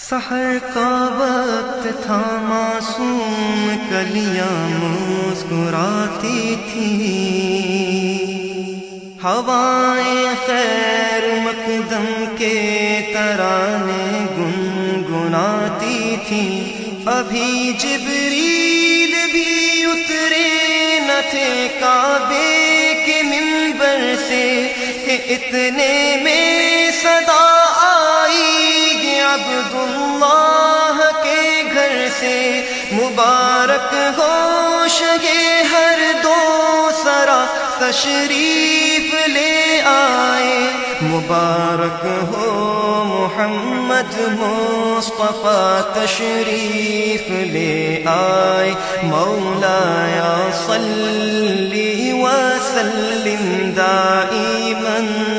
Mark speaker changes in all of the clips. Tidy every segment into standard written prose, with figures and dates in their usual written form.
Speaker 1: سحر کا وقت تھا، معصوم کلیاں مسکراتی تھیں، ہوائیں خیر مقدم کے ترانے گنگناتی تھیں۔ ابھی جبریل بھی اترے نہ تھے کعبے کے منبر سے کہ اتنے میں صدا آئی عبداللہ کے گھر سے۔ مبارک ہو شگے ہر دو سرا تشریف لے آئے، مبارک ہو محمد مصطفیٰ تشریف لے آئے۔ مولایا صلی وسلم دائما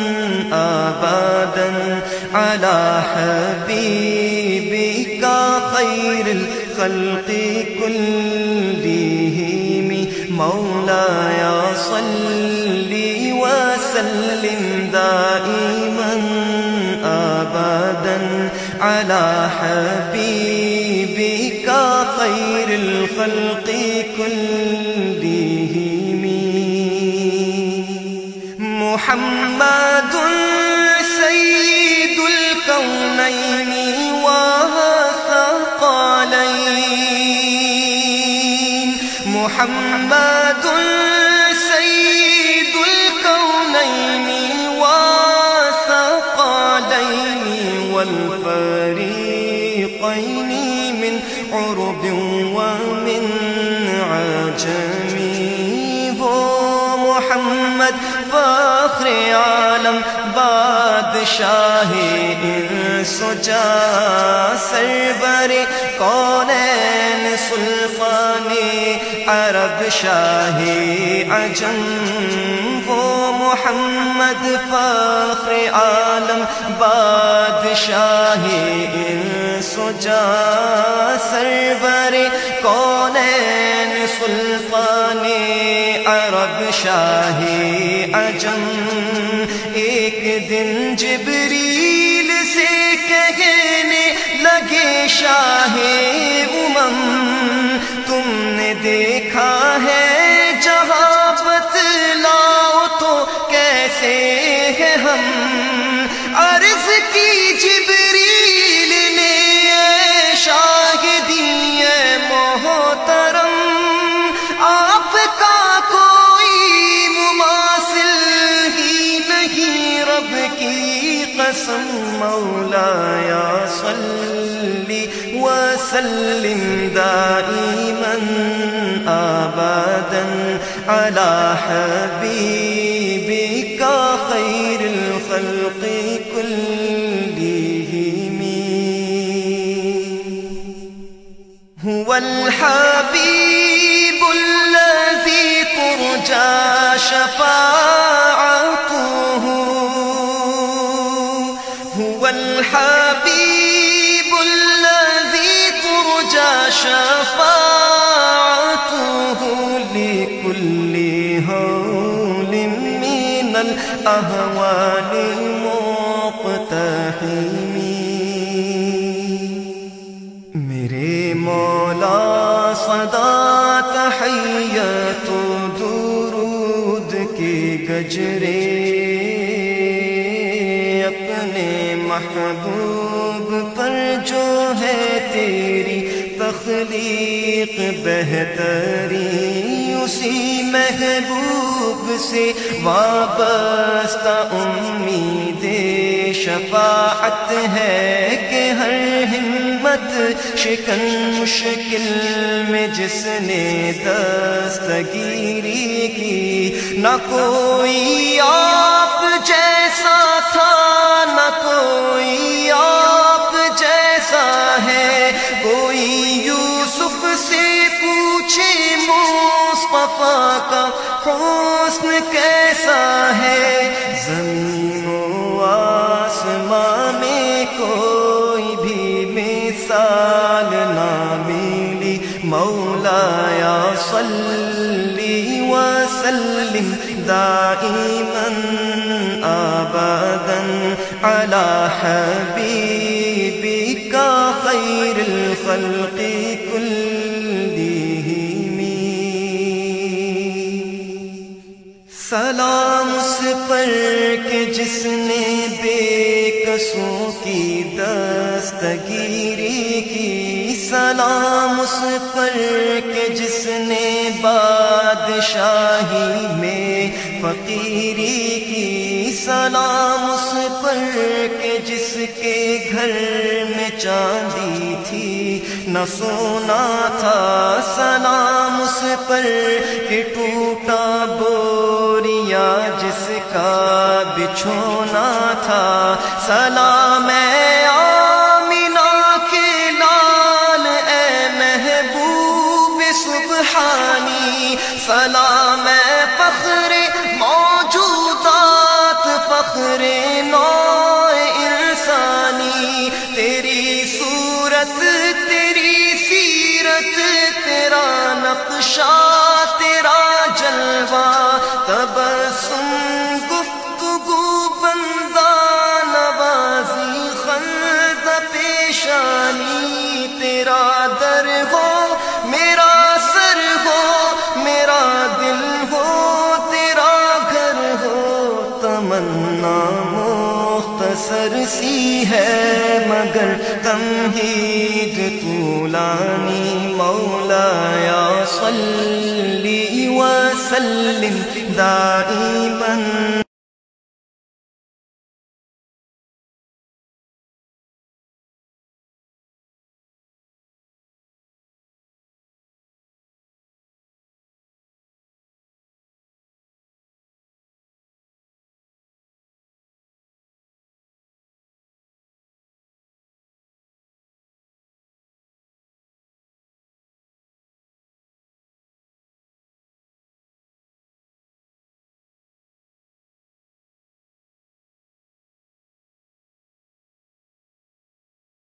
Speaker 1: ابدا علی حبیبک خیر الخلق کلہم۔ مولایا صلی وسلم دائما ابدا علی حبیبک خیر الخلق کلہم۔ محمد سید الکونین والثقلین، محمد سید الکونین والثقلین والفریقین من عرب ومن عجم۔ وہ محمد فخر عالم بادشاہ انس و جاں، سرور کونین سلطان عرب شاہ عجم۔ وہ محمد فخر عالم بادشاہ انس و جاں، سرور کونین سلطان عرب شاہ عجم۔ ایک دن جبریل سے کہنے لگے شاہ امم، تم نے دیکھا ہے جہاں بتلاؤ تو کیسے ہیں ہم۔ عرض کی جبریل نے شاہ دیے محترم، آپ کا کوئی مماثل ہی نہیں رب کی قسم۔ مولایا صلی وسلم دائما ابدا علی حبیبک خیر الخلق کلہم۔ هو الحبیب الذی ترجى شفاعته، هو الحبیب الذی ترجى شفاعته لكل هول من الأهوال المقتحم۔ میرے مولا صدا تحیت و درود کے گجرے، اپنے محبوب پر جو ہے تیری تخلیق بہتری، اسی محبوب سے وابستہ امید شفاعت ہے کہ ہر ہمت شکن مشکل میں جس نے دستگیری کی، نہ کوئی آپ جیسا تھا نہ کوئی آپ جیسا ہے۔ کوئی یوسف سے پوچھے مصطفیٰ کا حسن کیسا ہے، زمین و آسمان میں کوئی بھی مثال نہ ملی۔ مولایا صلی وسلم دائما ابدا علی حبیبک الخلق كلهم سلام اس پر کہ جس نے بے قصوں کی دستگیری کی سلام اس پر کہ جس نے بادشاہی میں فقیری کی سلام اس پر کہ جس کے گھر میں چاندی تھی نہ سونا تھا سلام اس پر کہ ٹوٹا بوریا جس کا بچھونا تھا سلام آمینہ کے لال اے محبوب سبحانی سلام فخر موجودات فخر نو انسانی تیری صورت تیری سیرت تیرا نقشہ تیرا جلوہ تبسم گفتگو بندہ نوازی خلد پیشانی تیرا در ہو میرا سر ہو میرا دل ہو تیرا گھر ہو تمنا مختصر سی ہے مگر تمہید طولانی مولایا صلی وسلم دائما